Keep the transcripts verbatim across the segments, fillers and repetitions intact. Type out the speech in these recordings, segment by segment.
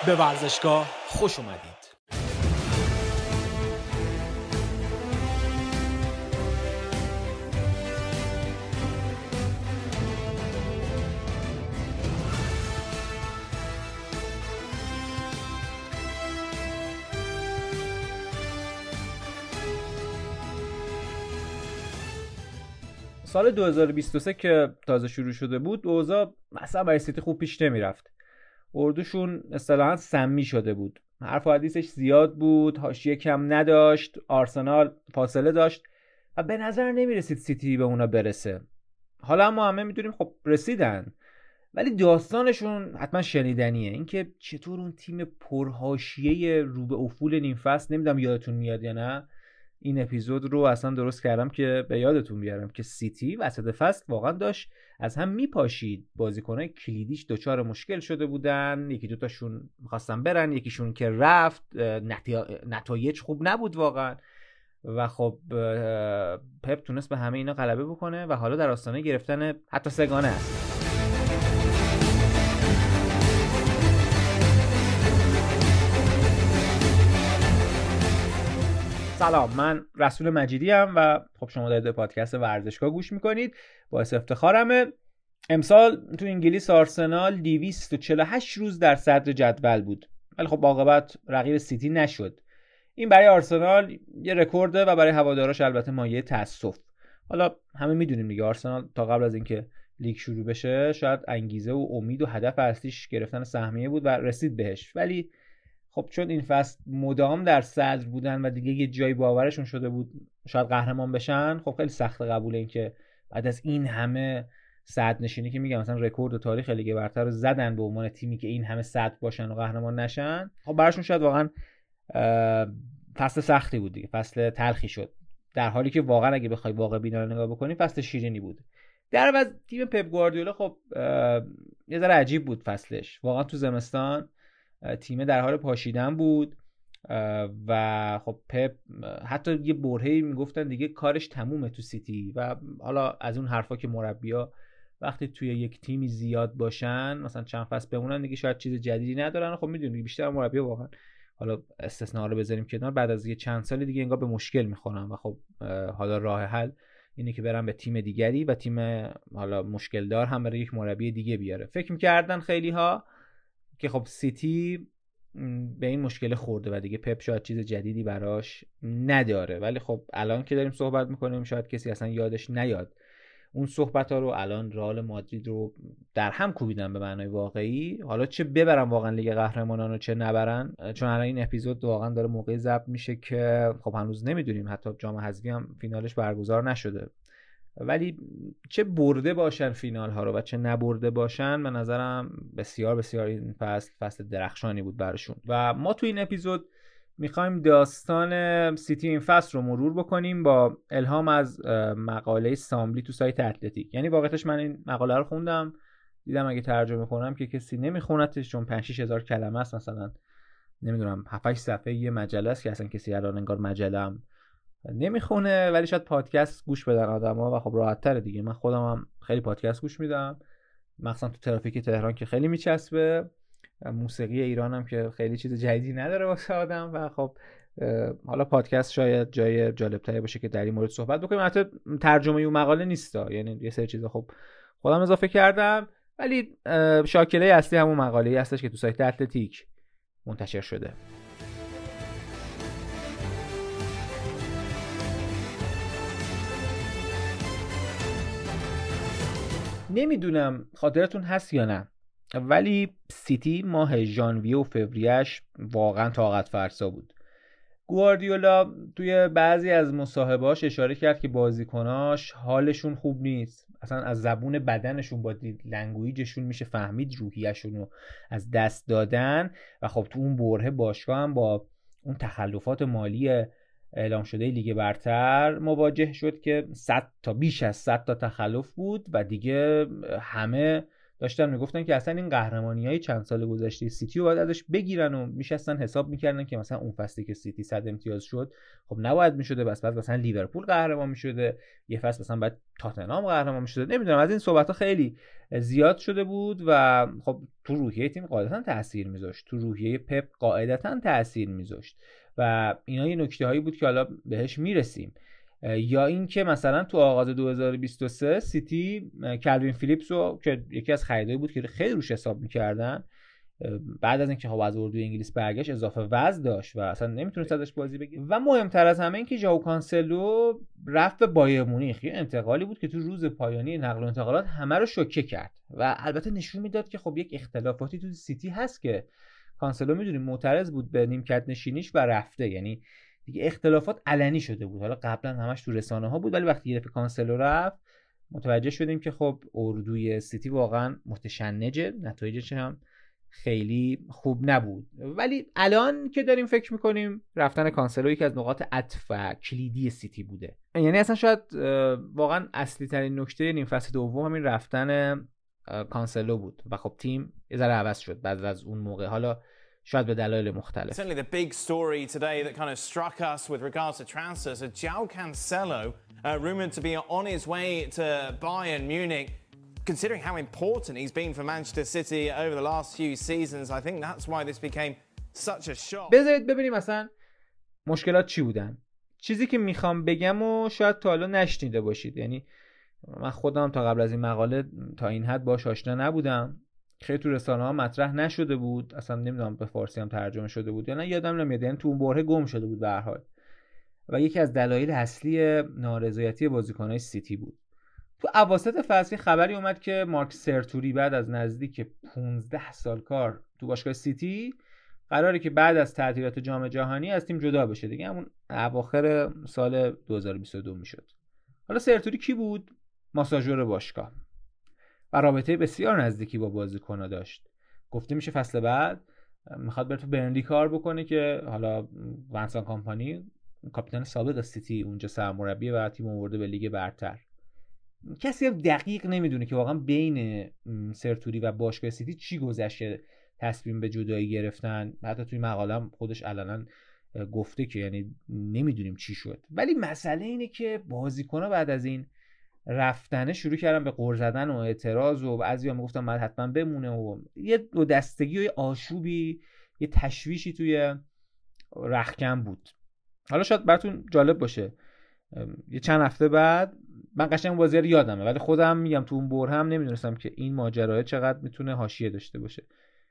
به ورزشگاه خوش اومدید. سال دو هزار و بیست و سه که تازه شروع شده بود، اوضاع مثلا برای سیتی خوب پیش نمیرفت. اردوشون اصطلاحاً سمی شده بود. حرف و حدیثش زیاد بود، حاشیه کم نداشت، آرسنال فاصله داشت و به نظر نمیرسید سیتی به اونا برسه. حالا ما همه میدونیم خب رسیدن، ولی داستانشون حتما شنیدنیه. اینکه چطور اون تیم پرحاشیه رو به افول نیم فصل، نمیدونم یادتون میاد یا نه، این اپیزود رو اصلا درست کردم که به یادتون بیارم که سیتی وسط فصل واقعا داشت از هم میپاشید. بازیکنای کلیدیش دچار مشکل شده بودن، یکی دوتاشون می‌خواستن برن، یکیشون که رفت، نتایج خوب نبود واقعا و خب پپ تونست به همه اینا غلبه بکنه و حالا در آستانه گرفتن حتی سگانه است. سلام، من رسول مجیدی ام و خب شما دارید به پادکست ورزشگاه گوش میکنید. باعث افتخارمه. امسال تو انگلیس آرسنال دویست و چهل و هشت روز در صدر جدول بود، ولی خب عاقبت رقیب سیتی نشد. این برای آرسنال یه رکورده و برای هواداراش البته مایه تأسف. حالا همه میدونیم دیگه آرسنال تا قبل از اینکه لیگ شروع بشه شاید انگیزه و امید و هدف اصلیش گرفتن سهمیه بود و رسید بهش، ولی خب چون این فصل مدام در صدر بودن و دیگه یه جایی باورشون شده بود شاید قهرمان بشن، خب خیلی سخت قبوله این که بعد از این همه صدر نشینی که میگم مثلا رکورد تاریخ لیگ برتر رو زدن به عنوان تیمی که این همه صدر باشن و قهرمان نشن، خب براشون شاید واقعا فصل سختی بود دیگه، فصل تلخی شد، در حالی که واقعا اگه بخوای واقع بینانه نگاه بکنی فصل شیرینی بود. در عوض تیم پپ گواردیولا خب یه ذره عجیب بود فصلش. واقعا تو زمستان تیم در حال پاشیدن بود و خب پپ حتی یه برهه‌ای میگفتن دیگه کارش تمومه تو سیتی و حالا از اون حرفا که مربی‌ها وقتی توی یک تیمی زیاد باشن مثلا چند فصل بمونن دیگه شاید چیز جدیدی ندارن. خب میدونید بیشتر مربی‌ها واقعا، حالا استثنا رو بذاریم کنار، بعد از یه چند سال دیگه انگار به مشکل میخورن و خب حالا راه حل اینه که برن به تیم دیگری و تیم حالا مشکل دار هم برای یک مربی دیگه بیاره. فکر می‌کردن خیلی‌ها که خب سیتی به این مشکل خورده و دیگه پپ شاید چیز جدیدی براش نداره، ولی خب الان که داریم صحبت میکنیم شاید کسی اصلا یادش نیاد اون صحبت ها رو. الان رئال مادرید رو در هم کوبیدن به معنای واقعی، حالا چه ببرن واقعا لیگ قهرمانان رو چه نبرن، چون الان این اپیزود واقعا داره موقع ضبط میشه که خب هنوز نمیدونیم، حتی جام حذفی هم فینالش برگزار نشده، ولی چه برده باشن فینال ها رو و چه نبرده باشن به نظرم بسیار بسیار این فصل فصل درخشانی بود براشون. و ما تو این اپیزود میخوایم داستان سیتی این فصل رو مرور بکنیم با الهام از مقاله سامبلی تو سایت اتلتیک. یعنی واقعتش من این مقاله رو خوندم دیدم اگه ترجمه کنم که کسی نمیخونتش، چون پنج شش هزار کلمه است، مثلا نمیدونم هفت هشت صفحه یه مجله است که اصلا کسی الان انگار مجله هم نمیخونه، ولی شاید پادکست گوش بدن آدما و خب راحت تره دیگه. من خودم هم خیلی پادکست گوش میدم، مخصوصا تو ترافیک تهران که خیلی میچسبه، موسیقی ایران هم که خیلی چیز جدیدی نداره واسه آدم و خب حالا پادکست شاید جای جالب‌تری باشه که در این مورد صحبت بکنیم. البته ترجمه اون مقاله نیستا، یعنی یه سری چیزا خب خودم اضافه کردم، ولی شاکله اصلی همون مقاله‌ای هستش که تو سایت اتلتیک منتشر شده. نمیدونم خاطرتون هست یا نه، ولی سیتی ماه ژانویه و فوریه‌اش واقعا طاقت فرسا بود. گواردیولا توی بعضی از مصاحبه‌هاش اشاره کرد که بازیکناش حالشون خوب نیست، اصلا از زبون بدنشون با لنگویجشون میشه فهمید روحیه‌شون رو از دست دادن و خب تو اون برهه باشگاه هم با اون تخلفات مالی اعلام شده لیگ برتر مواجه شد که صد تا بیش از صد تا تخلف بود و دیگه همه داشتن میگفتن که اصلا این قهرمانیای چند سال گذشته سیتی رو باید ازش بگیرن و میشستن حساب میکردن که مثلا اون فصلی که سیتی صد امتیاز شد خب نباید میشده، بس بعد مثلا لیورپول قهرمان میشده، یه فصل مثلا بعد تاتنهام قهرمان میشده. نمیدونم، از این صحبت ها خیلی زیاد شده بود و خب تو روحیه تیم قاعدتا تاثیر میذاشت، تو روحیه پپ قاعدتا تاثیر میذاشت و اینا یه نکته هایی بود که حالا بهش میرسیم. یا این که مثلا تو آغاز دو هزار و بیست و سه سیتی کلوین فیلیپس رو که یکی از خریدایی بود که خیلی روش حساب میکردن، بعد از اینکه خب از اردوی انگلیس برگشت اضافه وزن داشت و اصلا نمیتونست ازش بازی بگیره. و مهمتر از همه این که ژائو کانسلو رفت به بایر مونیخ، یه انتقالی بود که تو روز پایانی نقل و انتقالات همه رو شوکه کرد و البته نشون میداد که خب یک اختلافاتی تو سیتی هست که کانسلو میدونیم معترض بود به نیمکت نشینیش و رفته، یعنی دیگه اختلافات علنی شده بود. حالا قبلا همش تو رسانه ها بود ولی وقتی یه دفعه کانسلو رفت متوجه شدیم که خب اردوی سیتی واقعا متشنجه، نتایجش هم خیلی خوب نبود. ولی الان که داریم فکر میکنیم رفتن کانسلو یکی از نقاط عطف و کلیدی سیتی بوده، یعنی اصلا شاید واقعا اصلی ترین نکته نیم فصل دوم همین رفتن کانسلو بود و خب تیم یه ذره عوض شد بعد از اون موقع، حالا شاید به دلایل مختلف. Certainly the big story today that kind of struck us with regards to transfers is João Cancelo, uh, rumored to be on his way to Bayern Munich. Considering how important he's been for Manchester City over the last few seasons, I think that's why this became such a shock. بذارید ببینیم مثلا مشکلات چی بودن. چیزی که میخوام بگم و شاید تا حالا نشنیده باشید، یعنی من خودم تا قبل از این مقاله تا این حد باهاش آشنا نبودم، خیلی تو رسانه ها مطرح نشده بود، اصلا نمیدونم به فارسی هم ترجمه شده بود یا نه، یادم نمیاد، یعنی تو اون برهه گم شده بود به هر حال. و یکی از دلایل اصلی نارضایتی بازیکن‌های سیتی بود. تو اواسط فصل خبری اومد که مارک سرتوری بعد از نزدیک پانزده سال کار تو باشگاه سیتی قراره که بعد از تعطیلات جام جهانی از تیم جدا بشه، دیگه همون اواخر سال دو هزار و بیست و دو میشد. حالا سرتوری کی بود؟ ماساژور باشگاه و رابطه بسیار نزدیکی با بازیکن‌ها داشت. گفته میشه فصل بعد میخواد بره تو برنلی کار بکنه که حالا ونسان کامپانی کاپیتان سابق سیتی اونجا سرمربی و تیم آورده به لیگ برتر. کسی هم دقیق نمیدونه که واقعا بین سرتوری و باشگاه سیتی چی گذشته تصمیم به جدایی گرفتن. حتی توی مقاله‌ام خودش علنا گفته که یعنی نمیدونیم چی شد. ولی مسئله اینه که بازیکن‌ها بعد از این رفتنه شروع کردن به غر زدن و اعتراض و بعضیا میگفتن باید حتما بمونه و یه دو دستگی و یه آشوبی، یه تشویشی توی رختکن بود. حالا شاید براتون جالب باشه، یه چند هفته بعد من قشنگ بازی رو یادمه ولی خودم میگم تو اون بره هم نمیدونستم که این ماجرا چقدر میتونه حاشیه داشته باشه.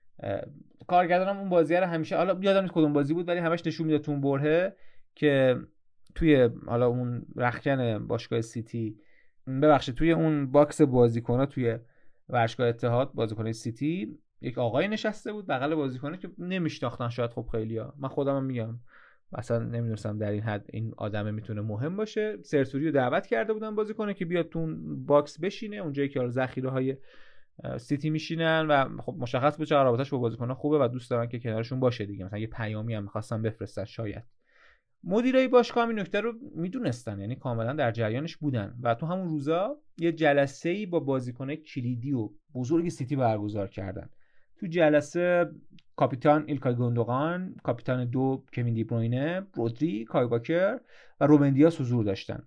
کارگردانم اون بازی رو همیشه، حالا یادم نیست کدوم بازی بود ولی همش نشون میداد تو اون بره که توی حالا اون رختکن باشگاه سیتی، ببخشید توی اون باکس بازیکن‌ها توی ورزشگاه اتحاد بازیکن سیتی یک آقای نشسته بود بغل بازیکن‌ها که نمیشناختن شاید خب خیلیا، من خودم هم میگم اصلا نمیدونستم در این حد این آدمه میتونه مهم باشه. سرتوری رو دعوت کرده بودن بازیکنه که بیاد تو اون باکس بشینه اونجایی که ذخیره‌های سیتی میشینن و خب مشخص بود چقدر رابطه‌اش با بازیکن‌ها خوبه و دوست دارن که کنارشون باشه دیگه، مثلا یه پیامی هم می‌خواستن بفرستن. شاید مدیرای باشگاه این نکته رو میدونستن، یعنی کاملا در جریانش بودن و تو همون روزا یه جلسه‌ای با بازیکن‌های کلیدی و بزرگ سیتی برگزار کردن. تو جلسه کاپیتان ایلکای گوندوغان، کاپیتان دو کوین دی بروینه، رودری، کای واکر و روبن دیاز حضور داشتن.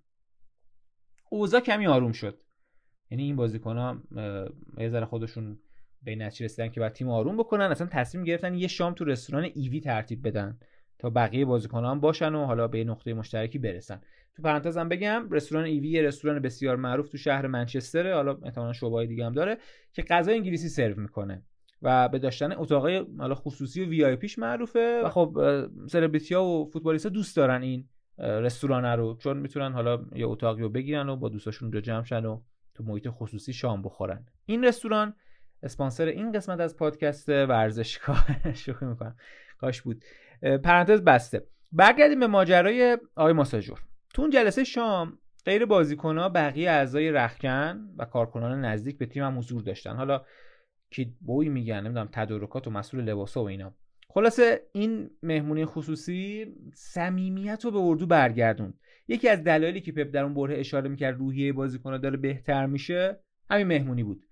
اوضاع کمی آروم شد، یعنی این بازیکن‌ها یه ذره خودشون به این نتیجه رسیدن که باید تیم آروم بکنن، اصلا تصمیم گرفتن یه شام تو رستوران ایوی ترتیب بدن تا بقیه بازیکن‌ها هم باشن و حالا به نقطه مشترکی برسن. تو پرانتز هم بگم رستوران ایوی یه رستوران بسیار معروف تو شهر منچستر، حالا احتمالاً شعبه‌های دیگه هم داره که غذای انگلیسی سرو میکنه و به داشتن اتاقای حالا خصوصی و وی آی پیش معروفه و خب سلبریتی‌ها و فوتبالیست‌ها دوست دارن این رستوران رو، چون میتونن حالا یه اتاقی رو بگیرن و با دوستاشون اونجا جمع شن و تو محیط خصوصی شام بخورن. این رستوران اسپانسر این قسمت از پادکست ورزشگاه شوخی میکنم کاش بود. پرانتز بسته. برگردیم به ماجرای آقای ماساژور. تو اون جلسه شام غیر بازیکن‌ها بقیه اعضای رختکن و کارکنان نزدیک به تیم هم حضور داشتن. حالا که بوی میگن نمیدونم تدارکات و مسئول لباسا و اینا. خلاصه این مهمونی خصوصی صمیمیت رو به اردو برگردوند. یکی از دلایلی که پپ در اون بره اشاره میکرد روحیه بازیکن‌ها داره بهتر میشه همین مهمونی بود.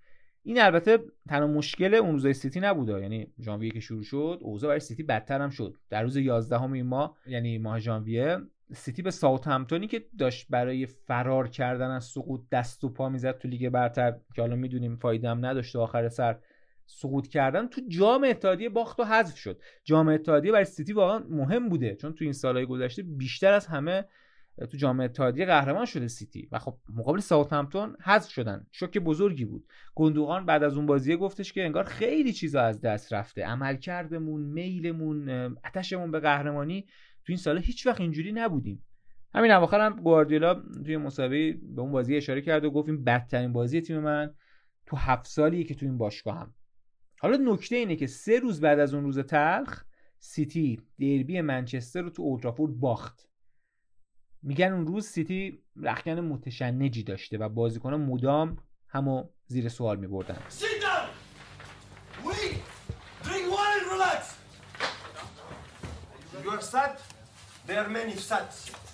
این البته تنها مشکل اون روزای سیتی نبوده، یعنی ژانویه که شروع شد اوضاع برای سیتی بدتر هم شد. در روز یازدهم این ماه یعنی ماه ژانویه سیتی به ساوثهمپتونی که داشت برای فرار کردن از سقوط دست و پا میزد تو لیگ برتر که حالا میدونیم فایده هم نداشت و آخر سر سقوط کردن، تو جام اتحادیه باخت و حذف شد. جام اتحادیه برای سیتی واقعا مهم بوده چون تو این سالهای گذشته بیشتر از همه تو جام اتحادیه قهرمان شده سیتی و خب مقابل ساوثهمپتون حذف شدن. شوک بزرگی بود. گوندوغان بعد از اون بازی گفتش که انگار خیلی چیزا از دست رفته، عملکردمون، میلمون، آتشمون به قهرمانی تو این سال هیچ وقت اینجوری نبودیم. همین اواخر هم گواردیولا توی مسابقه به اون بازی اشاره کرد و گفت این بدترین بازی تیم من تو هفت سالیه که تو این باشگاهم. حالا نکته اینه که سه روز بعد از اون روز تلخ سیتی دربی منچستر رو تو اولترافورد باخت. میگن اون روز سیتی رخکن متشنجی داشته و بازیکنان مدام همو زیر سوال میبردن. You are sad? There are many sad.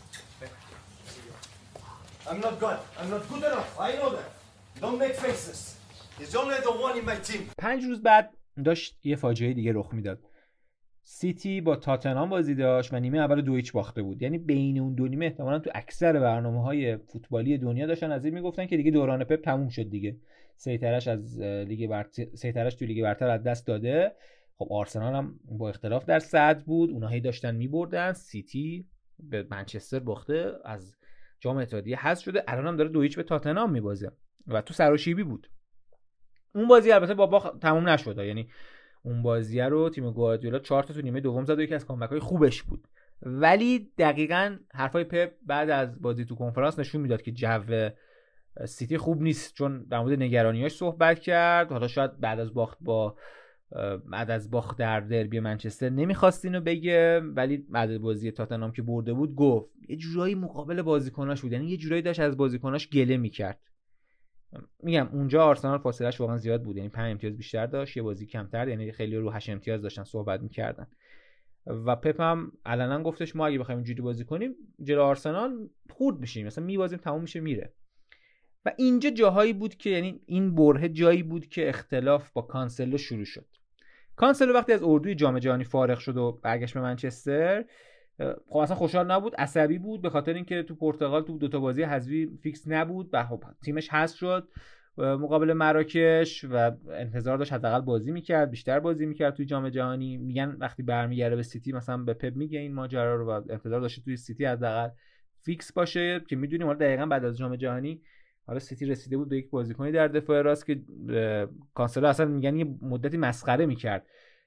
I'm not good. I'm not good enough. I know that. Don't make faces. He's only the one in my team. پنج روز بعد داشت یه فاجعه دیگه رخ میداد. سیتی با تاتنهام بازی داشت و نیمه اول دو هیچ باخته بود. یعنی بین اون دو نیمه احتمالاً تو اکثر برنامه‌های فوتبالی دنیا داشتن از این میگفتن که دیگه دوران پپ تموم شد دیگه. سیطره‌اش از لیگ برتر سیطره‌اش تو لیگ برتر از دست داده. خب آرسنال هم با اختلاف در صدر بود، اونها هی داشتن میبردن. سیتی به منچستر باخته، از جام اتحادیه حذف شده، الان هم داره دو هیچ به تاتنهام میبازه و تو سراشیبی بود. اون بازی البته با باخت تموم نشد، یعنی اون بازی رو تیم گواردیولا چهار تا تو نیمه دوم زد و یکی از کامبک‌های خوبش بود. ولی دقیقاً حرفای پپ بعد از بازی تو کنفرانس نشون میداد که جو سیتی خوب نیست، چون در مورد نگرانیاش صحبت کرد. حالا شاید بعد از باخت با بعد از باخت در دربی منچستر نمیخواست اینو بگه، ولی بعد از بازی تاتنهام که برده بود گفت یه جورایی مقابل بازیکناش بود، یعنی یه جورایی داشت از بازیکناش گله میکرد. میگم اونجا آرسنال فاصلهش واقعا زیاد بود، یعنی پنج امتیاز بیشتر داشت، یه بازی کمتر، یعنی خیلی رو هشت امتیاز داشتن صحبت میکردن. و پپ هم علنا گفتش ما اگه بخوایم اینجوری بازی کنیم جلو آرسنال خورد میشیم، مثلا میبازیم تموم میشه میره. و اینجا جاهایی بود که یعنی این برهه جایی بود که اختلاف با کانسلو شروع شد. کانسلو وقتی از اردوی جام جهانی فارغ شد و برگشت به منچستر، خب اصلا خوشحال نبود، عصبی بود به خاطر اینکه تو پرتغال تو دو تا بازی حذفی فیکس نبود و خب تیمش حذف شد مقابل مراکش و انتظار داشت حداقل بازی میکرد، بیشتر بازی میکرد توی جام جهانی. میگن وقتی برمیگره به سیتی مثلا به پپ میگه این ماجرا رو و انتظار داشت توی سیتی حداقل فیکس باشه، که میدونیم حالا دقیقاً بعد از جام جهانی حالا سیتی رسیده بود به یک بازیکنی در دفاع راست که کانسلو اصلا میگن یه مدتی مسخره میکرد،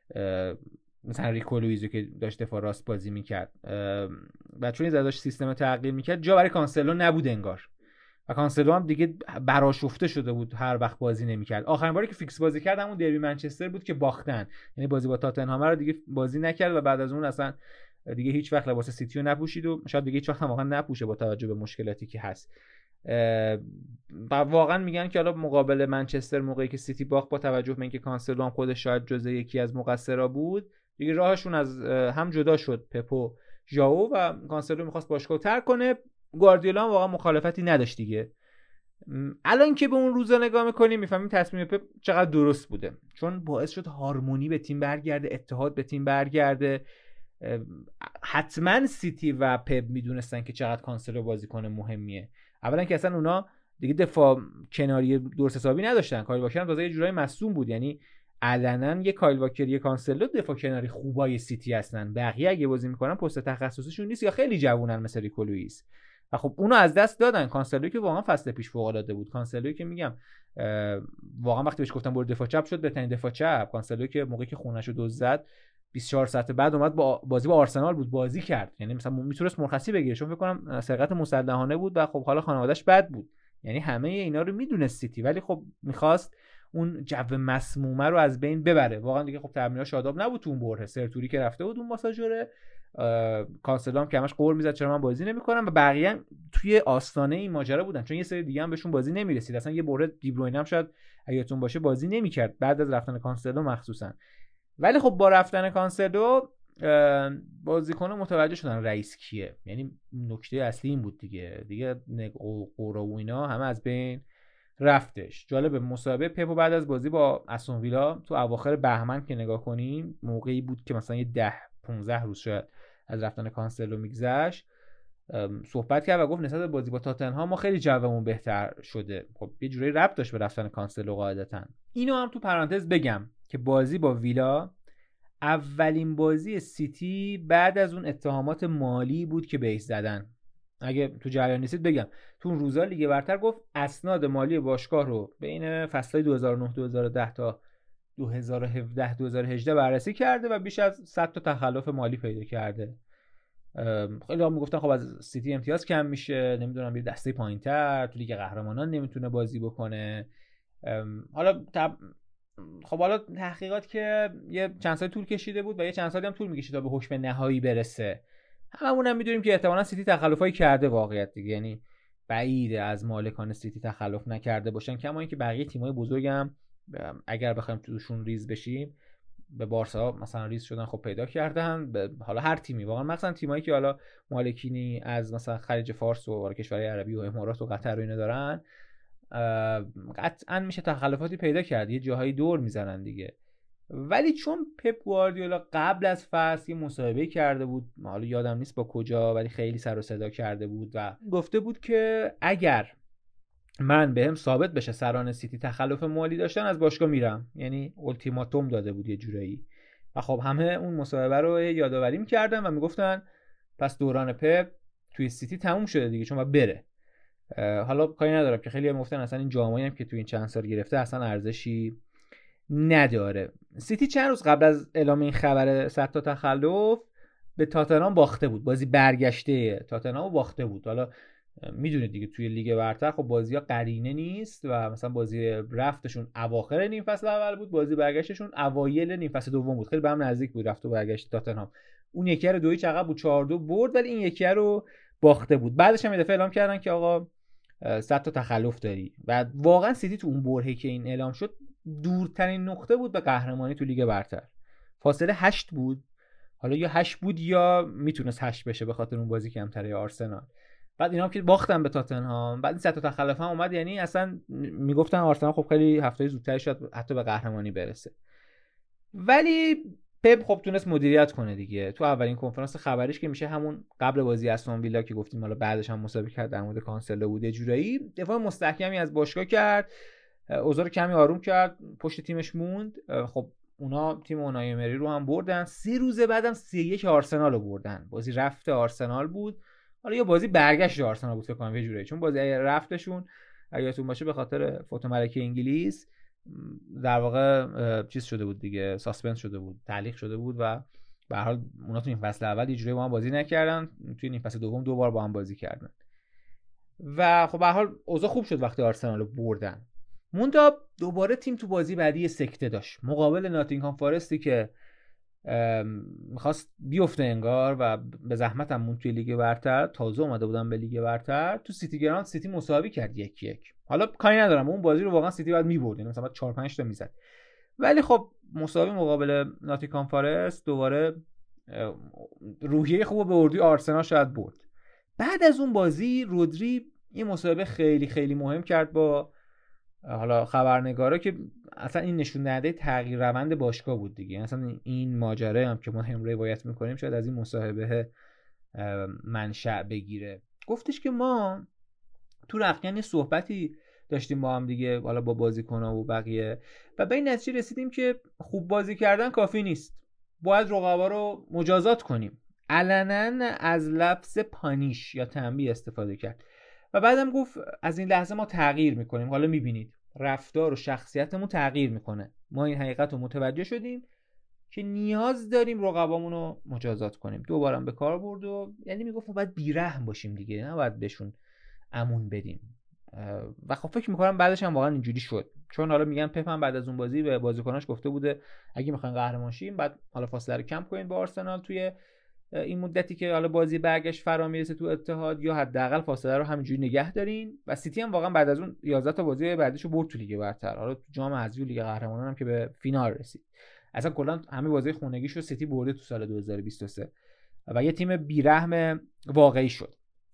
مثلا ریکو لوئیزو که داشت دفاع راست بازی میکرد و چون این داشت سیستم تغییر میکرد جا برای کانسلو نبود انگار و کانسلو هم دیگه برآشفته شده بود، هر وقت بازی نمیکرد. آخرین باری که فیکس بازی کرد همون دربی منچستر بود که باختن، یعنی بازی با تاتنهام رو دیگه بازی نکرد و بعد از اون اصلا دیگه هیچ وقت لباس سیتی رو نپوشید و شاید دیگه هیچ وقت هم واقعا نپوشه با توجه به مشکلاتی که هست. و واقعا میگن که حالا مقابل منچستر موقعی که سیتی باخت با توجه به اینکه کانسلو هم خودش شاید جزء یکی از مقصرا بود، دیگه راهشون از هم جدا شد، پپو ژائو و کانسلو میخواست باشگاهو ترک کنه. گواردیولا هم واقعا مخالفتی نداشت دیگه. الان که به اون روزا نگاه میکنیم میفهمیم تصمیم پپ چقدر درست بوده، چون باعث شد هارمونی به تیم برگرده، اتحاد به تیم برگرده. حتما سیتی و پپ میدونستن که چقدر کانسلو بازیکن مهمیه. اولا که اصلا اونا دیگه دفاع کناری درست حسابی نداشتن، کایل واکر هم تازه یه جورایی مصدوم بود، یعنی علنا یه کایل واکر یه کانسلو دفاع کناری خوبای سیتی هستن، بقیه اگه بازی میکنن پست تخصصیشون نیست یا خیلی جوونن مثل ریکو لوئیس و خب اونو از دست دادن. کانسلوی که واقعا فصل پیش فوق العاده بود، کانسلوی که میگم واقعا وقتی بهش گفتم برو دفاع چپ شد بهترین دفاع چپ. کانسلوی که موقعی که خونه‌شو دزد زد بیست و چهار ساعت بعد اومد با بازی با آرسنال بود بازی کرد، یعنی مثلا میتونست مرخصی بگیره چون فکر کنم سرقت مسلحانه بود و خب حالا خانواده‌اش بد بود، یعنی همه اینا رو میدونست سیتی، ولی خب میخواست اون جو مسمومه رو از بین ببره. واقعا دیگه خب تمرین‌ها شاداب نبود تو اون بره، سرتوری که رفته بود اون ماساژوره، کانسلو هم که همش قور میزد چرا من بازی نمیکنم و بقیه توی آستانه این ماجرا بودن، چون یه سری دیگه هم بهشون بازی نمیرسید. اصلا یه بره دیبروینه هم شاید اگهتون باشه بازی نمیکرد بعد از رفتن کانسلو مخصوصا. ولی خب با رفتن کانسلو بازیکن‌ها متوجه شدن رئیس کیه، یعنی نکته اصلی این بود دیگه دیگه قورا و اینا همه از بین رفتش. جالب مصاحبه پپ بعد از بازی با استون ویلا تو اواخر بهمن که نگاه کنیم، موقعی بود که مثلا یه ده پانزده روز شاید از رفتن کانسلو میگذشت، صحبت کرد و گفت نسبت به بازی با تاتنهام ما خیلی جومون بهتر شده. خب یه جوری ربط داشت به رفتن کانسلو قاعدتاً. اینو هم تو پرانتز بگم که بازی با ویلا اولین بازی سیتی بعد از اون اتهامات مالی بود که بهش زدن. اگه تو جریان نیستید بگم تو اون روزا لیگ برتر گفت اسناد مالی باشگاه رو بین فصل‌های دو هزار و نه دو هزار و ده تا دو هزار و هفده دو هزار و هجده بررسی کرده و بیش از صد تا تخلف مالی پیدا کرده. خیلی هم میگفتن خب از سیتی امتیاز کم میشه، نمیدونم یه دسته پایینتر تو لیگ قهرمانان نمیتونه بازی بکنه. حالا تب... خب حالا تحقیقات که یه چند سال طول کشیده بود و یه چند سالی هم طول میکشه تا به حکم نهایی برسه. هممون هم میدونیم که احتمالاً سیتی تخلفایی کرده واقعیت دیگه، یعنی بعیده از مالکان سیتی تخلف نکرده باشن، کما اینکه بقیه تیم‌های بزرگم اگر بخوایم توشون ریز بشیم به بارسا مثلا ریز شدن، خب پیدا کردن. به حالا هر تیمی واقعا مثلا تیمایی که حالا مالکینی از مثلا خلیج فارس و کشورهای عربی و امارات و قطر و اینا دارن، قطعا میشه تخلفاتی پیدا کرد، یه جاهایی دور میزنن دیگه. ولی چون پپ گواردیولا قبل از فصل یه مصاحبه کرده بود، حالا یادم نیست با کجا، ولی خیلی سر و صدا کرده بود و گفته بود که اگر من بهم ثابت بشه سران سیتی تخلف مالی داشتن از باشگاه میرم، یعنی التیماتوم داده بود یه جورایی. و خب همه اون مصاحبه رو یادآوری می‌کردن و میگفتن پس دوران پپ توی سیتی تموم شده دیگه، چون باید بره. حالا کاری ندارم که خیلی میگفتن اصلا این جامایی هم که توی این چند سال گرفته اصلا ارزشی نداره. سیتی چند روز قبل از اعلام این خبر صد تا تخلف به تاتنهام باخته بود، بازی برگشته تاتنهام باخته بود. حالا میدونید دیگه توی لیگ برتر خب بازی‌ها قرینه نیست و مثلا بازی رفتشون اواخر نیم فصل اول بود، بازی برگشتشون اوایل نیم فصل دوم بود، خیلی به هم نزدیک بود رفت و برگشت تاتنهام. اون یکی رو دویچ عقب بود چهار دو برد، ولی این یکی رو باخته بود. بعدش هم یه دفعه اعلام کردن که آقا صد تا تخلف داری و واقعا سیتی تو اون برهه‌ای که این اعلام شد دورترین نقطه بود به قهرمانی تو لیگ برتر، فاصله هشت بود. حالا یا هشت بود یا میتونست هشت بشه به خاطر اون بازی کمتره آرسنال. بعد اینا هم که باختن به تاتنهام، بعد این صد تا تخلف هم اومد، یعنی اصلا میگفتن آرسنال خب خیلی هفته زودتر شاید حتی به قهرمانی برسه. ولی پپ خب تونست مدیریت کنه دیگه. تو اولین کنفرانس خبریش که میشه همون قبل بازی استون ویلا که گفتیم، حالا بعدش هم مصاحبه کرد در مورد کانسلو بود، جورایی دفاع مستحکمی از باشگاه کرد، اوضاع رو کمی آروم کرد، پشت تیمش موند. خب اونا تیم اونای امری رو هم بردن، سه روز بعدم سه یک آرسنال رو بردن. بازی رفت آرسنال بود، حالا یه بازی برگشت آرسنال بود فکر کنم یه جوری، چون بازی رفتشون اگه یادتون باشه به خاطر فوت ملکه انگلیس در واقع چیز شده بود دیگه، ساسپند شده بود، تعلیق شده بود و به هر حال اونا تو این فصل اول یه جوری با هم بازی نکردن، توی این فصل دوم دو بار با هم بازی کردن و خب به هر حال اوضاع خوب شد وقتی آرسنال رو بردن. مونتا دوباره تیم تو بازی بعدی سکته داشت مقابل ناتینگهام فارستی که میخواست بیفته انگار و به زحمت هم مون توی لیگ برتر، تازه اومده بودن به لیگ برتر. تو سیتی گراند سیتی مساوی کرد یک یک. حالا کاری ندارم اون بازی رو واقعا سیتی باید میبرد، یعنی مثلا چهار پنج تا میزد، ولی خب مساوی مقابل ناتینگهام فارست دوباره روحیه خوب به اردوی آرسنال شاید برد. بعد از اون بازی رودری یه مسابقه خیلی خیلی مهم کرد با حالا خبرنگارا که اصلا این نشون دهنده تغییر روند باشگاه بود دیگه. اصلا این ماجرا هم که ما هم روایت میکنیم شاید از این مصاحبه منشأ بگیره. گفتش که ما تو رختکن صحبتی داشتیم با هم دیگه، حالا با بازیکن‌ها و بقیه، و به این نتیجه رسیدیم که خوب بازی کردن کافی نیست، باید رقبا رو مجازات کنیم. علنا از لفظ پانیش یا تنبیه استفاده کرد و بعدم گفت از این لحظه ما تغییر میکنیم. حالا میبینید رفتار و شخصیتمون تغییر میکنه، ما این حقیقت رو متوجه شدیم که نیاز داریم رقبامون رو مجازات کنیم. دوبارم به کار برد و یعنی میگفت ما باید بیرحم باشیم دیگه، نه باید بهشون امون بدیم. و خب فکر میکنم بعدش هم واقعا اینجوری شد، چون حالا میگن پپ هم بعد از اون بازی به بازیکناش گفته بوده اگه میخواین قهرمان شیم بعد حالا فاصله رو کم کنین با آرسنال توی این مدتی که حالا بازی برگشت فرا میرسه تو اتحاد، یا حداقل فاصله رو همینجوری نگه دارین. و سیتی هم واقعا بعد از اون یازده تا بازی بعدیشو برد تو لیگ برتر، حالا تو جام حذفی و لیگ قهرمانان هم که به فینال رسید. اصلا کلا همه بازی خونگیشو سیتی برده تو سال دو هزار و بیست و سه و یه تیم بیرحم واقعی شد.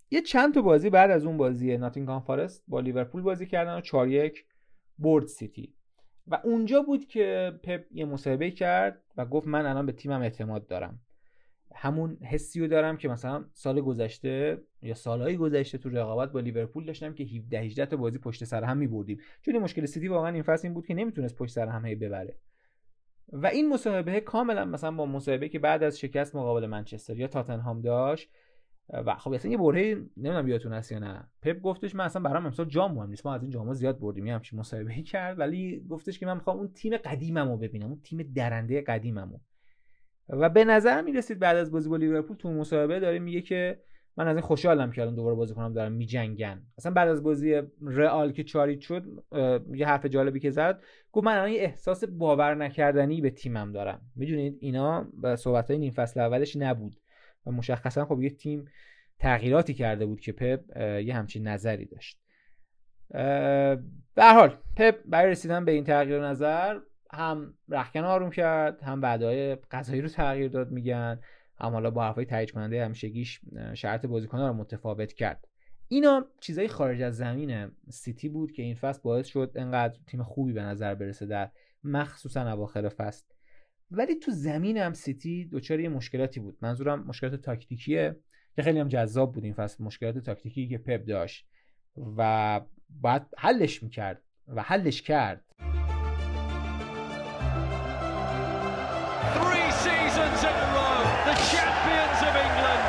یه چند تا بازی بعد از اون بازی ناتینگهام فارست با لیورپول بازی کردن و چهار یک برد سیتی و اونجا بود که پپ یه مصاحبه کرد و گفت من الان به تیمم اعتماد دارم. همون حسی رو دارم که مثلا سال گذشته یا سالهای گذشته تو رقابت با لیورپول داشتم که هفده هجده تا بازی پشت سر هم می‌بردیم. چون این مشکل سیتی واقعا این فصل این بود که نمیتونست پشت سر هم هی ببره. و این مصاحبه کاملا مثلا با مصاحبه که بعد از شکست مقابل منچستر یا تاتنهام داشت و خب اصلا یه برهه نمیدونم یادتون هست یا نه، پپ گفتش من اصلا برام امسال جام مهم نیست، ما از این جام‌ها زیاد بردیم، یه همچین مصاحبه‌ای کرد، ولی گفتش که من می‌خوام اون تیم قدیممو ببینم، اون تیم درنده قدیممو. و به نظر میرسید بعد از بازی با لیورپول تو مصاحبه داره میگه که من از این خوشحالم که الان دوباره بازی کنم دارم میجنگن. اصلا بعد از بازی رئال که چاریت شد یه حرف جالبی که زد، گفت من الان یه احساس باور نکردنی به تیمم دارم. میدونید اینا به صحبت‌های نیم فصل اولش نبود و مشخصا خب یه تیم تغییراتی کرده بود که پپ یه همچین نظری داشت. به هر حال پپ برای رسیدن به این تغییر نظر هم رخکن آروم کرد، هم وعده‌های قضایی رو تغییر داد میگن، هم حالا با حرفای تایید کننده همیشگیش شرط بازیکن‌ها رو متفاوت کرد. اینا چیزای خارج از زمین سیتی بود که این فصل باعث شد انقدر تیم خوبی به نظر برسه در مخصوصا اواخر فصل. ولی تو زمین هم سیتی دچار یه مشکلاتی بود. منظورم مشکلات تاکتیکیه که خیلی هم جذاب بود این فصل، مشکلات تاکتیکی که پپ داشت و بعد حلش میکرد و حلش کرد. Three seasons in a row, the champions of England.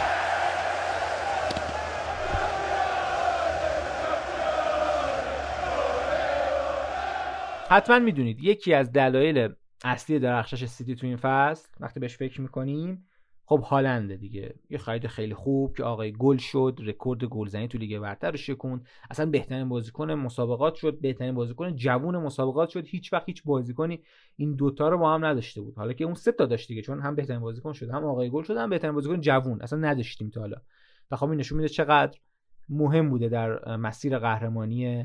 حتما میدونید یکی از دلایل اصلی درخشش سیتی تو این فصل وقتی بهش فکر میکنیم خب هالنده دیگه. یه خرید خیلی خوب که آقای گل شد، رکورد گلزنی تو لیگ برتر رو شکوند، اصلا بهترین بازیکن مسابقات شد، بهترین بازیکن جوون مسابقات شد. هیچ وقت هیچ بازیکنی این دوتا رو با هم نداشته بود، حالا که اون سه تا داشت دیگه، چون هم بهترین بازیکن شد، هم آقای گل شد، هم بهترین بازیکن جوون، اصلا نداشتیم تا حالا. و خب این نشون میده چقدر مهم بوده در مسیر قهرمانی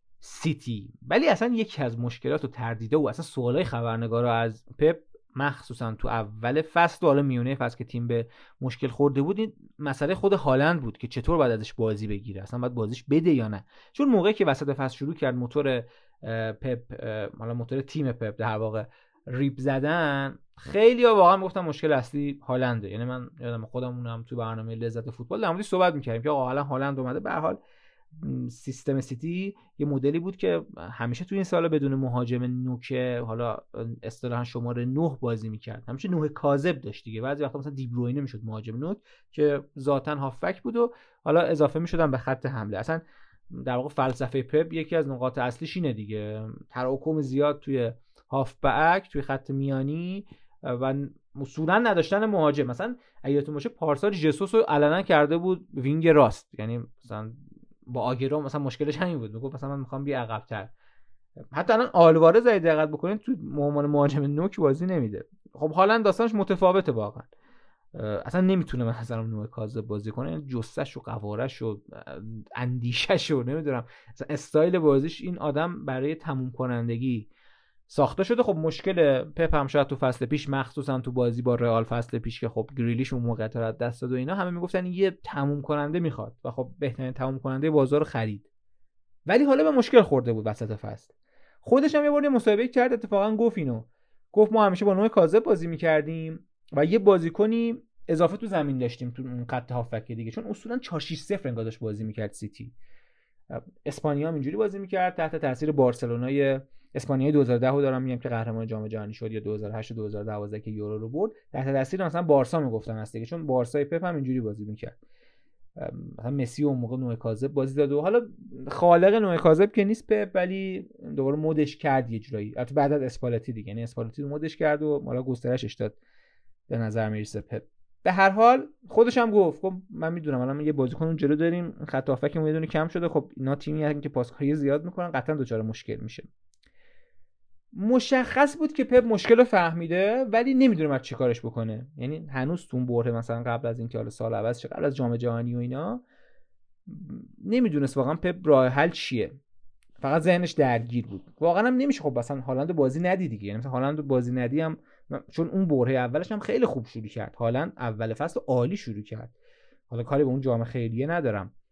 سیتی. ولی اصلا یکی از مشکلات و تردیدها و اصلا سوالای خبرنگارا از پپ مخصوصا تو اول فصل و حالا میونه فصل که تیم به مشکل خورده بود، این مسئله خود هالند بود که چطور باید ازش بازی بگیره، اصلا باید بازیش بده یا نه. چون موقعی که وسط فصل شروع کرد موتور پپ، حالا موتور تیم پپ در واقع ریپ زدن، خیلی‌ها واقعا میگفتن مشکل اصلی هالنده. یعنی من یادم خودمونم تو برنامه لذت فوتبال در موردش صحبت می‌کردیم که آقا حالا هالند اومده. به هر حال سیستم سیتی یه مدلی بود که همیشه تو این سالا بدون مهاجم نوک، حالا اصطلاحاً شماره نه بازی میکرد، همیشه نه کاذب داشت دیگه. بعضی وقتا مثلا دی بروینه میشد مهاجم نوک که ذاتاً هافک بود و حالا اضافه میشدن به خط حمله. اصلا در واقع فلسفه پپ یکی از نقاط اصلیش اینه دیگه، تراکم زیاد توی هافبک، توی خط میانی و اصولا نداشتن مهاجم. مثلا اگه یادتون باشه پارسال ژسوس رو علنا کرده بود وینگ راست، یعنی مثلا با آگیرو مثلا مشکلش همین بود، میگفت مثلا من میخوام بیا عقب‌تر. حتی الان آلوارز اگه دقت بکنین تو عنوان مهاجم نوک بازی نمیده. خب هالند داستانش متفاوته واقعا، اصلا نمیتونه مثلا نوک کاذب بازی کنه، یعنی جثه‌ش و قواره‌ش و اندیشه‌ش و نمیدونم مثلا استایل بازیش این آدم برای تموم کنندگی ساخته شده. خب مشکل پپ هم شاید تو فصل پیش مخصوصا تو بازی با رئال فصل پیش که خب گریلیش اون موقع از دست داد و اینا، همه میگفتن یه تموم کننده میخواد و خب بهترین تموم کننده بازار خرید. ولی حالا به مشکل خورده بود وسط فصل. خودش هم یه بار مصاحبه کرد، اتفاقا گفت اینو، گفت ما همیشه با نوع کاذب بازی میکردیم و یه بازیکنی اضافه تو زمین داشتیم تو اون خط هافبک دیگه، چون اصولا چهار شش صفر انگار داشت بازی میکرد سیتی. اسپانیا هم اینجوری بازی میکرد تحت تاثیر بارسلونای اسپانیای دو هزار و ده رو دارم میگم که قهرمان جام جهانی شد، یا دو هزار و هشت و دو هزار و دوازده که یورو رو برد، تحت تاثیر مثلا بارسا میگفتن هست دیگه، چون بارسای پپ هم اینجوری بازی میکرد. مثلا مسی اون موقع نوع کاذب بازی داد و حالا خالق نوع کاذب که نیست پپ، ولی دوباره مودش کرد یه جورایی، البته بعد از اسپالتی دیگه، یعنی اسپالتی مودش کرد و حالا گسترشش داد به نظر میرسه پپ. به هر حال خودش هم گفت خب من میدونم الان یه بازیکن اون جلو داریم، خط هافبکمون یه دونه کم شده، خب اینا تیمی هستن که پاسکاری زیاد میکنن، قطعا دچار مشکل میشه. مشخص بود که پپ مشکل رو فهمیده ولی نمیدونه بعد چی کارش بکنه. یعنی هنوز تو اون بره مثلا قبل از اینکه حالا سال عوض شه، قبل از جام جهانی و اینا، نمیدونست واقعا پپ راه حل چیه، فقط ذهنش درگیر بود. واقعا هم نمیشه خب مثلا هالند بازی ندی دیگه، یعنی مثلا هالند بازی ندی هم، چون اون بره اولش هم خیلی خوب شروع کرد. هالند اول فصل عالی شروع کرد، حالا کاری به اون جام خیریه ندارم،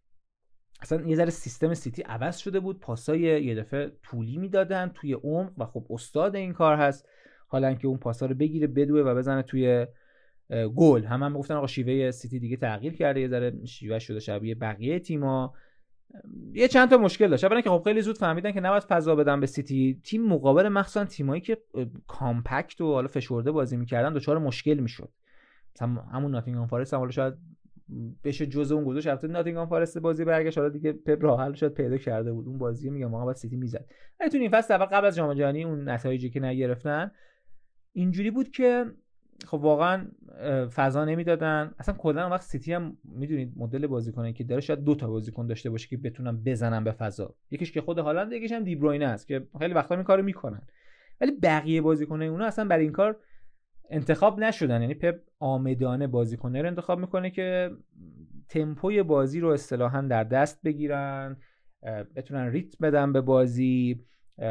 اصلا یه ذره سیستم سیتی عوض شده بود، پاسای یه دفعه طولی میدادن توی عمق و خب استاد این کار هست حالا که اون پاسا رو بگیره بدوه و بزنه توی گل. هم هم میگفتن آقا شیوه سیتی دیگه تغییر کرده، یه ذره شیوه شده شبیه بقیه تیم‌ها. یه چند تا مشکل داشت، اولا که خب خیلی زود فهمیدن که نباید فضا بدن به سیتی. تیم مقابل مخصوصا تیمایی که کامپکت و حالا فشرده بازی می‌کردن دچار مشکل می‌شد. مثلا همون ناتینگهام فارست هم حالا شاید بشه جزء اون گذاشت، البته ناتینگهام فارست بازی برگشت حالا دیگه پپ راه حل شد پیدا کرده بود اون بازی، میگم واقعا بعد سیتی میزد. ولی تو این فصل اول قبل از جام جهانی اون نتایجی که نگرفتن اینجوری بود که خب واقعا فضا نمیدادن. اصلا کلا اون وقت سیتی هم میدونید مدل بازیکنایی که داره شاید دو تا بازیکن داشته باشه که بتونن بزنن به فضا، یکیش که خود هالند، یکیش هم دی بروینه است که خیلی وقتا این کارو میکنن، ولی بقیه بازیکنای اونا اصلا برای این کار انتخاب نشدن. یعنی پپ آمدانه بازیکن‌ها رو انتخاب میکنه که تمپوی بازی رو اصطلاحاً در دست بگیرن، بتونن ریتم بدن به بازی.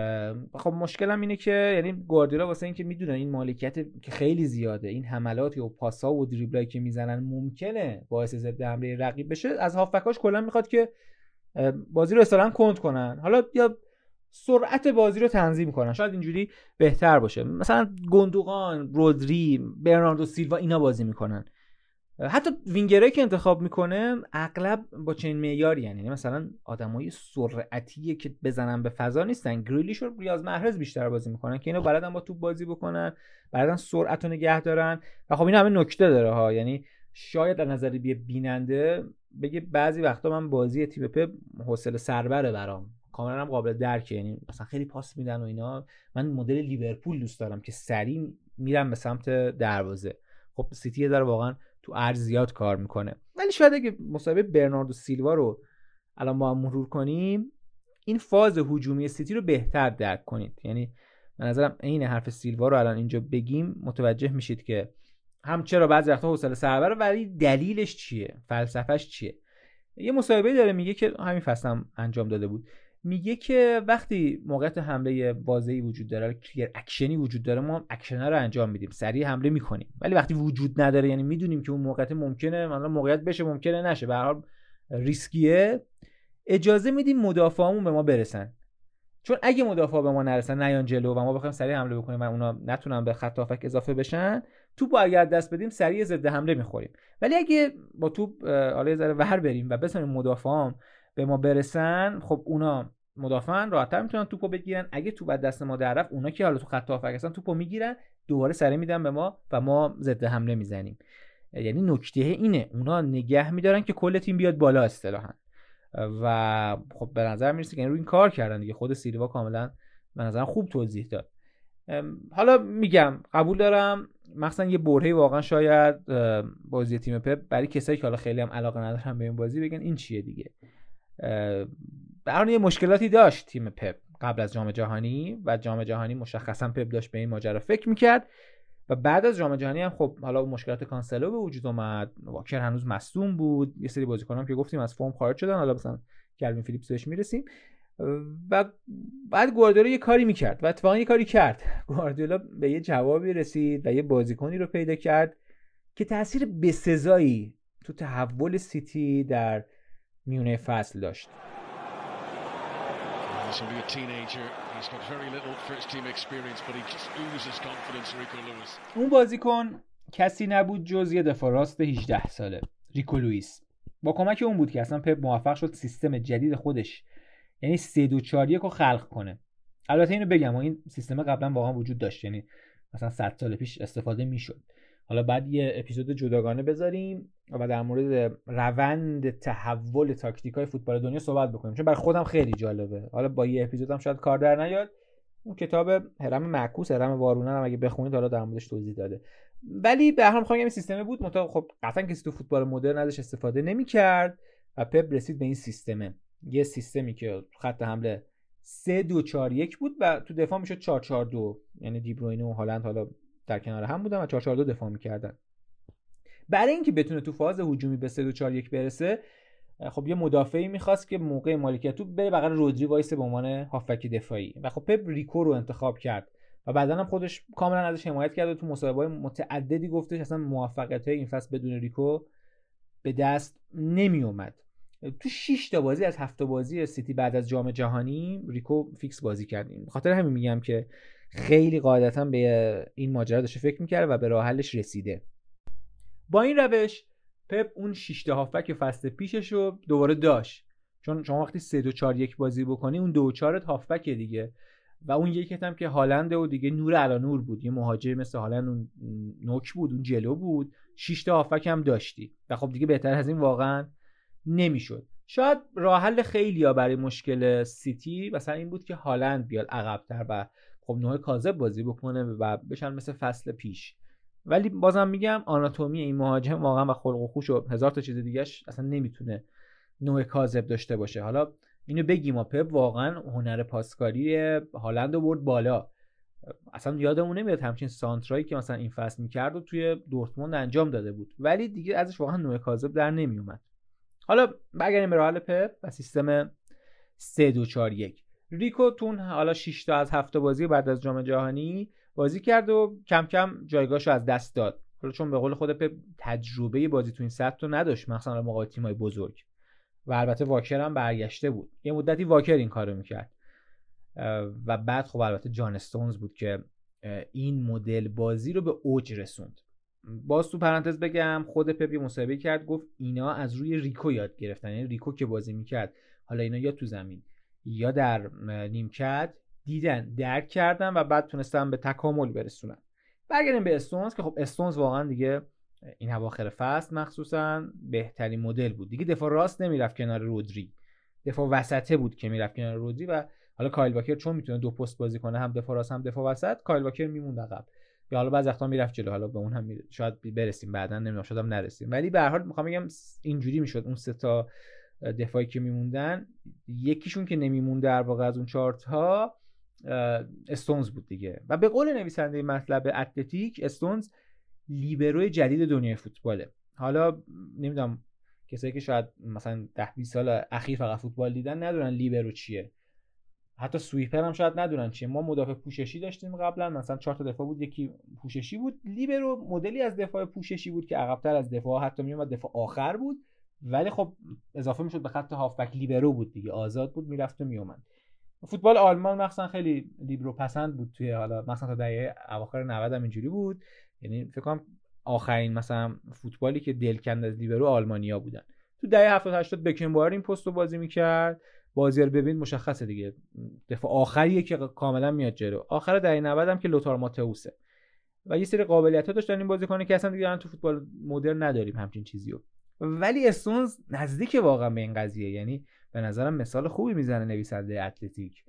خب مشکلم اینه که یعنی گواردیولا واسه این که میدونن این مالکیت که خیلی زیاده، این حملات و پاسا و دریبلایی که میزنن ممکنه باعث ضد حمله رقیب بشه، از هافبکاش کلا میخواد که بازی رو اصطلاحاً کند کنن، حالا یا سرعت بازی رو تنظیم کنن، شاید اینجوری بهتر باشه. مثلا گوندوغان، رودری، برناردو سیلوا اینا بازی میکنن. حتی وینگرایی که انتخاب میکنه اغلب با چنین معیاری، یعنی مثلا آدمای سرعتیه که بزنن به فضا نیستن. گریلیش و ریاض محرز بیشتر بازی میکنن که اینا بلدن با توپ بازی بکنن، بلدن سرعت رو نگه دارن. و خب این همه نکته داره ها، یعنی شاید از نظر بیننده بگه بعضی وقتا من بازی تیم پپ حوصله سربره برام، کاملا هم قابل درکه، یعنی مثلا خیلی پاس میدن و اینا. من مدل لیورپول دوست دارم که سریع میرم به سمت دروازه. خب سیتی داره واقعا تو عرض زیاد کار میکنه. ولی شاید اگه مصاحبه برناردو سیلوا رو الان با هم مرور کنیم این فاز هجومی سیتی رو بهتر درک کنید. یعنی به نظرم این حرف سیلوا رو الان اینجا بگیم متوجه میشید که هم چرا بعضی وقتا حوصله سربره ولی دلیلش چیه، فلسفهش چیه. یه مصاحبه داره میگه که همین فصل هم انجام داده بود، میگه که وقتی موقعیت حمله واضحی وجود داره، کلیر اکشنی وجود داره، ما هم اکشن رو انجام میدیم، سریع حمله میکنیم. ولی وقتی وجود نداره، یعنی میدونیم که اون موقعیت ممکنه مثلا موقعیت بشه ممکنه نشه، به هر حال ریسکیه، اجازه میدیم مدافعامون به ما برسن. چون اگه مدافعا به ما نرسن، نیان جلو و ما بخوایم سریع حمله بکنیم و اونا نتونن به خط هافک اضافه بشن، توپ رو اگه دست بدیم سریع ضد حمله میخوریم. ولی اگه با توپ حالا یه ذره ور بریم و بزنیم مدافعام به ما برسن، خب اونا مدافعان راحت‌تر میتونن توپو بگیرن. اگه توپ از دست ما در رفت، اونا که حالا تو خط هافک هستن توپو میگیرن، دوباره سری میدن به ما و ما ضد حمله میزنیم. یعنی نکته اینه، اونا نگه میدارن که کل تیم بیاد بالا اصطلاحاً. و خب به نظر میرسه که این رو این کار کردن دیگه. خود سیلوا کاملا به نظرم خوب توضیح داد. حالا میگم قبول دارم مثلا یه برهه‌ای واقعا شاید بازی تیم پپ برای کسایی که حالا خیلی هم علاقه ندارن به این بازی بگن این چیه دیگه. برای یه مشکلاتی داشت تیم پپ قبل از جام جهانی و جام جهانی مشخصا پپ داشت به این ماجرا فکر میکرد و بعد از جام جهانی هم خب حالا مشکلات کانسلو به وجود اومد، واکر هنوز مصدوم بود، یه سری بازیکنان که گفتیم از فرم خارج شدن، حالا مثلا کلوین فیلیپس بهش میرسیم. و بعد گواردیولا یه کاری میکرد و اتفاقا یه کاری کرد. گواردیولا به یه جوابی رسید و یه بازیکنی رو پیدا کرد که تاثیر بسزایی تو تحول سیتی در میونه فصل داشت. He's only a teenager. He's got very little first team experience, but he just oozes confidence. Rico Lewis. اون بازیکن کسی نبود جز یه دفاع راست هجده ساله، ریکو لوئیس. با کمک اون بود که اصلا پپ موفق شد سیستم جدید خودش، یعنی سه دو چهار یک رو خلق کنه. البته اینو بگم این سیستم قبلا واقعا وجود داشت، یعنی مثلا صد سال پیش استفاده میشد. حالا بعد یه اپیزود جداگانه بذاریم و در مورد روند تحول تاکتیکای فوتبال دنیا صحبت بکنیم، چون برای خودم خیلی جالبه. حالا با یه اپیزودم شاید کار در نیاد. اون کتاب هرم معکوس، هرم وارونه هم اگه بخونید حالا در موردش توضیح داده. ولی به هر حال می‌خوام این سیستم بود، مطابق خب قطعا کسی تو فوتبال مدرن ازش استفاده نمی‌کرد و پپ رسید به این سیستمه. یه سیستمی که خط حمله سه دو چهار یک بود و تو دفاع میشد چهار چهار دو، یعنی دی بروینه و هالند حالا در کنار هم بودن و چهار چهار دو دفاع می‌کردن. برای اینکه بتونه تو فاز هجومی به سه دو چهار یک برسه، خب یه مدافعی می‌خواست که موقع مالکیت توپ بره بغل رودری وایسه به عنوان هافبک دفاعی و خب پپ ریکو رو انتخاب کرد و بعداً هم خودش کاملا ازش حمایت کرد و تو مصاحبه‌های متعددی گفتش اصلا موفقیت‌های این فصل بدون ریکو به دست نمی اومد. تو شش تا بازی از هفت بازی سیتی بعد از جام جهانی ریکو فیکس بازی کردیم. خاطر همین میگم که خیلی قاعدتا به این ماجرا داشته فکر می‌کرد و به راه حلش رسیده. با این روش پپ اون شش تا هافبک فصل پیشش رو دوباره داشت، چون شما وقتی سه دو چهار یک بازی بکنی اون دو چهار هافبک دیگه و اون یکت هم که هالند و دیگه نور علی نور بود، یه مهاجم مثل هالند اون نوک بود، اون جلو بود، شش تا هافبک هم داشتی و خب دیگه بهتر از این واقعا نمیشد. شاید راه حل خیلیا برای مشکل سیتی مثلا این بود که هالند بیاد عقب‌تر و خب نوع کاذب بازی بکنه و بشن مثل فصل پیش. ولی بازم میگم آناتومی این مهاجم واقعا و خلق و خوش و هزار تا چیز دیگه‌اش اصلا نمیتونه نوع کاذب داشته باشه. حالا اینو بگیم ما پپ واقعا هنر پاسکاری هالند رو برد بالا. اصلا یادمون نمیاد همچین سانترایی که مثلا این فصل میکرد و توی دورتموند انجام داده بود، ولی دیگه ازش واقعا نوع کاذب در نمیومد. حالا برگردیم به راه حل پپ و سیستم سه دو چهار یک. ریکو تون حالا شش تا از هفت بازی بعد از جام جهانی بازی کرد و کم کم جایگاهشو از دست داد. حالا چون به قول خود پپ تجربه بازی تو این سطح رو نداشت، مثلا مقابل تیم‌های بزرگ، و البته واکر هم برگشته بود. یه مدتی واکر این کارو میکرد و بعد خب البته جان استونز بود که این مدل بازی رو به اوج رسوند. باز تو پرانتز بگم خود پپ یه مصاحبه کرد، گفت اینا از روی ریکو یاد گرفتن. یعنی ریکو که بازی میکرد، حالا اینا یا تو زمین یا در نیمکت دیدن، درک کردن و بعد تونستن به تکامل برسونن. برگردیم به استونز که خب استونز واقعا دیگه این اواخر فصل مخصوصا بهترین مدل بود. دیگه دفاع راست نمیرفت کنار رودری، دفاع وسطه بود که میرفت کنار رودری و حالا کایل واکر چون میتونه دو پست بازی کنه، هم دفاع راست هم دفاع وسط، کایل واکر میموند عقب یا حالا بعضی وقتا میرفت جلو. حالا به اون هم می... شاید برسیم بعداً، نمیدونم شاید هم نرسیم، ولی به هر حال میخوام بگم اینجوری میشد اون سه تا دفاعی که میموندن یکیشون که نمیموند در واقع از اون چهار تا استونز بود دیگه. و به قول نویسنده مطلب اتلتیک استونز لیبروی جدید دنیای فوتباله. حالا نمیدونم کسایی که شاید مثلا ده بیست سال اخیر فقط فوتبال دیدن ندونن لیبرو چیه، حتی سویپر هم شاید ندونن چیه. ما مدافع پوششی داشتیم قبلا، مثلا چهار تا دفاع بود یکی پوششی بود. لیبرو مدلی از دفاع پوششی بود که عقب‌تر از دفاع، حتی میومد دفاع آخر بود، ولی خب اضافه میشد به خط هافبک. لیبرو بود دیگه، آزاد بود، میرفت و میومد. فوتبال آلمان مثلا خیلی لیبرو پسند بود توی حالا مثلا تا دهه اواخر نود هم اینجوری بود. یعنی فکر کنم آخرین مثلا فوتبالی که دلکند از لیبرو آلمانیا بودن. تو دهه هفتاد هشتاد بکنباور این پستو بازی میکرد. بازی رو ببین مشخصه دیگه، دفاع آخریه که کاملا میاد جلو. آخر دهه نود هم که لوتار ماتئوسه و یه سری قابلیت‌ها داشتن این بازیکن که اصلا دیگه تو فوتبال مدرن نداریم همچین چیزیو. ولی استونز نزدیک واقعا به این قضیه، یعنی به نظرم مثال خوبی میزنه نویسنده اتلتیک،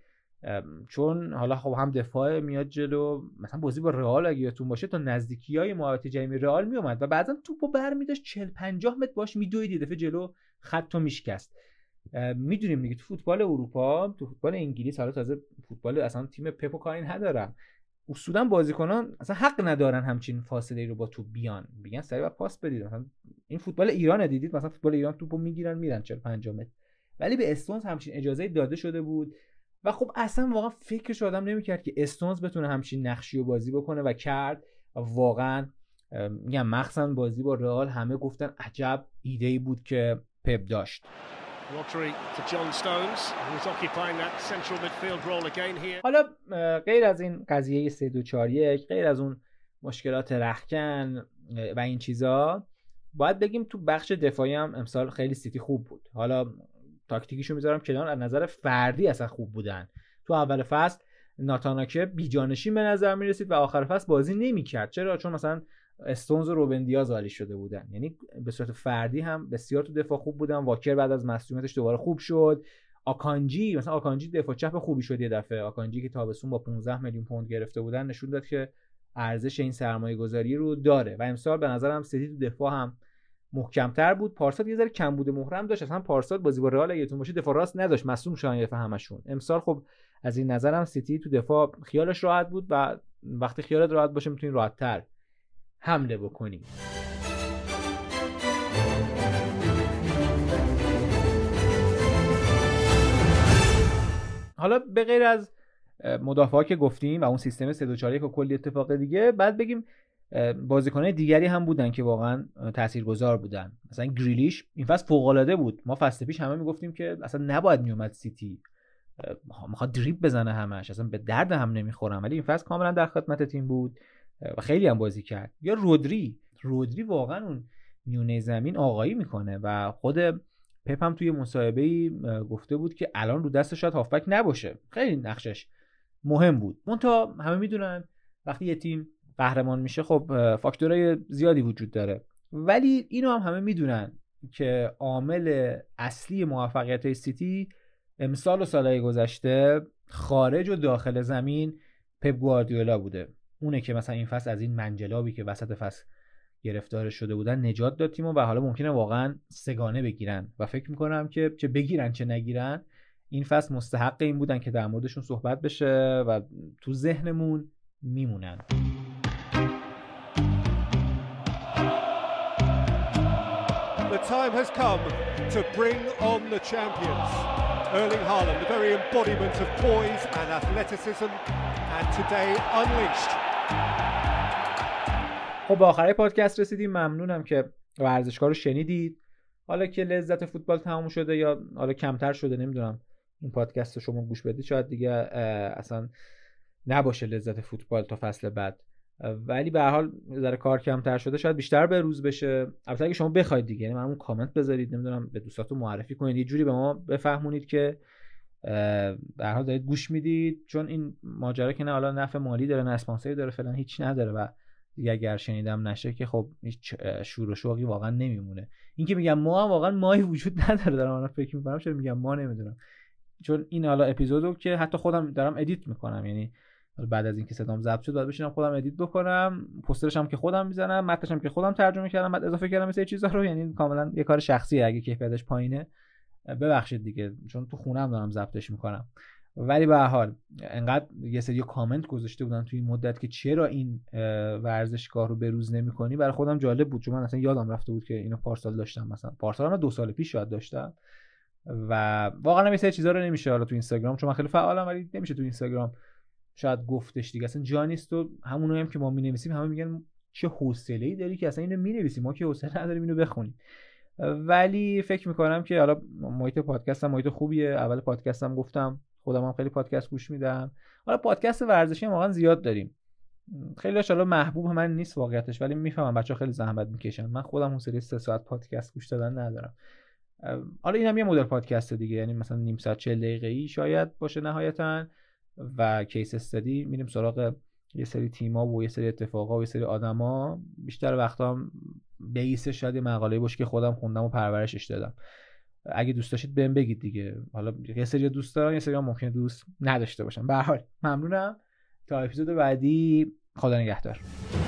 چون حالا خب هم دفاع میاد جلو. مثلا بازی با رئال اگه یادتون باشه تا نزدیکیای محوطه جریمه رئال میومد و بعضا توپو برمی‌داشت چهل پنجاه متر باش میدوید یه دفعه جلو خطو میشکست. میدونیم دیگه تو فوتبال اروپا، تو فوتبال انگلیس، حالا تازه فوتبال اصلا تیم پپو کاری ندارم، اصولا بازیکنان اصلا حق ندارن همچین فاصله رو با توپ بیان، میگن سریع با پاس بدید. مثلا این فوتبال ایران دیدید، مثلا فوتبال ایران توپو میگیرن میرن چهل پنجاه متر، ولی به استونز همچین اجازه داده شده بود و خب اصلا واقعا فکرش آدم نمیکرد که استونز بتونه همچین نقشی رو بازی بکنه و کرد. و واقعا میگم مخصوصا بازی با رئال همه گفتن عجب ایده‌ای بود که پپ داشت. حالا غیر از این قضیه سه دو چهار یک، غیر از اون مشکلات رختکن و این چیزا، باید بگیم تو بخش دفاعی هم امسال خیلی سیتی خوب بود. حالا تاکتیکیشو میذارم کنار، از نظر فردی اصلا خوب بودن. تو اول فصل ناتاناکه بیجانشین به نظر میرسید و آخر فصل بازی نمیکرد. چرا؟ چون مثلا استونز و روبن دیاز عالی شده بودن، یعنی به صورت فردی هم بسیار تو دفاع خوب بودن. واکر بعد از مصونیتش دوباره خوب شد. آکانجی مثلا آکانجی دفاع چپ خوبی شد یه دفعه. آکانجی که تابستون با پانزده میلیون پوند گرفته بودن نشون داد که ارزش این سرمایه گذاری رو داره و امسال به نظرم سیتی تو دفاع هم محکم‌تر بود. پارسال یه ذره کم بوده محرم داشت، اصلا پارسال بازی با رئال یادتون باشه دفاع راست نداشت، مصدوم شدن یه دفعه همشون. امسال خب از این نظرم سیتی تو دفاع خیالش راحت بود و وقتی خیالت راحت باشه میتونی راحت‌تر حمله بکنی. حالا به غیر از مدافعا که گفتیم و اون سیستم سه دو چهار یک و کلی اتفاق دیگه، بعد بگیم بازیکن‌های دیگری هم بودن که واقعا تاثیرگذار بودن. مثلا گریلیش این فصل فوق‌العاده بود. ما فصل پیش همه میگفتیم که اصلا نباید میومد سیتی، میخواد دریبل بزنه همش، اصلا به درد هم نمیخورن، ولی این فصل کاملا در خدمت تیم بود و خیلی هم بازی کرد. یا رودری رودری واقعا اون میونه زمین آقایی میکنه و خود پپ هم توی مصاحبه‌ای گفته بود که الان رو دستش شاید هافبک نباشه، خیلی نقشش مهم بود. منتها همه میدونن وقتی یه تیم قهرمان میشه خب فاکتورهای زیادی وجود داره، ولی اینو هم همه میدونن که عامل اصلی موفقیت سیتی امسال و سالهای گذشته خارج و داخل زمین پپ گواردیولا بوده. اونه که مثلا این فصل از این منجلابی که وسط فصل گرفتار شده بودن نجات داد تیمو و حالا ممکنه واقعا سگانه بگیرن و فکر میکنم که چه بگیرن چه نگیرن این فصل مستحق این بودن که در موردشون صحبت بشه و تو ذهنمون میمونن. The time has come to bring on the champions. Erling Haaland, the very embodiment of poise and athleticism, and today unleashed. خب به آخرای پادکست رسیدیم. ممنونم که ورزشکار رو شنیدید. حالا که لذت فوتبال تموم شده یا حالا کمتر شده نمیدونم، این پادکست رو شما گوش بدید شاید دیگه اصلا نباشه لذت فوتبال تا فصل بعد، ولی به هر حال ذره کار کمتر شده شاید بیشتر به روز بشه. البته اگه شما بخواید دیگه، یعنی برامون کامنت بذارید، نمیدونم به دوستاتون معرفی کنید، یه جوری به ما بفهمونید که به هر حال دارید گوش میدید، چون این ماجرا که نه حالا نفع مالی داره نه اسپانسری داره فلان هیچ نداره و دیگه اگر شنیدم نشه که خب هیچ شور و شوقی واقعا نمیمونه. این که میگم ما هم واقعا مایی وجود نداره، دارم الان فکر میکنم چرا میگم ما نمیدونم، چون این حالا اپیزودو که حتی خودم دارم ادیت میکنم، یعنی بعد از اینکه صدام ضبط شد بعد بشینم خودم ادیت بکنم، پوسترش هم که خودم میزنم، متنش هم که خودم ترجمه کردم، بعد اضافه کردم مثل چیزا رو، یعنی کاملا یه کار شخصیه. اگه کیفیتش پایینه ببخشید دیگه، چون تو خونم دارم ضبطش میکنم. ولی به هر حال انقدر یه سری کامنت گذاشته بودن توی این مدت که چرا این ورزشگاه رو به روز نمی‌کنی، برای خودم جالب بود، چون من اصلا یادم رفته بود که اینو پارسال داشتم، مثلا پارسال هم دو سال پیش شاید داشتم و واقعا یه سری چیزا رو نمیشه حالا تو اینستاگرام، چون من خیلی فعالم ولی نمیشه تو اینستاگرام شاید گفتش دیگه، اصلا جا نیست. و همونایی هم که ما می‌نویسیم همه میگن چه حوصله‌ای داری که اصلا اینو می‌نویسی، ما که حوصله نداریم اینو بخونیم. ولی فکر می‌کنم که حالا محیط پادکست هم محیط خوبیه. اول پادکستم گفتم خودم هم خیلی پادکست گوش میدم، حالا پادکست ورزشی هم واقعا زیاد داریم، خیلی ان محبوب من نیست واقعیتش، ولی میفهمم بچه‌ها خیلی زحمت میکشن، من خودم حوصله سه ساعت پادکست گوش دادن ندارم. حالا اینم یه مدل پادکست دیگه، یعنی مثلا نیم ساعت چهل دقیقه‌ای شاید باشه نهایتاً و کیس استادی میریم سراغ یه سری تیم‌ها و یه سری اتفاقا و یه سری آدما. بیشتر وقتا هم بیسش شاید مقاله‌ای باشه که خودم خوندم و پرورشش دادم. اگه دوست داشتید بهم بگید دیگه، حالا یه سری دوست دارن یه سری هم ممکنه دوست نداشته باشن. به هر حال ممنونم، تا اپیزود بعدی خدا نگهدار.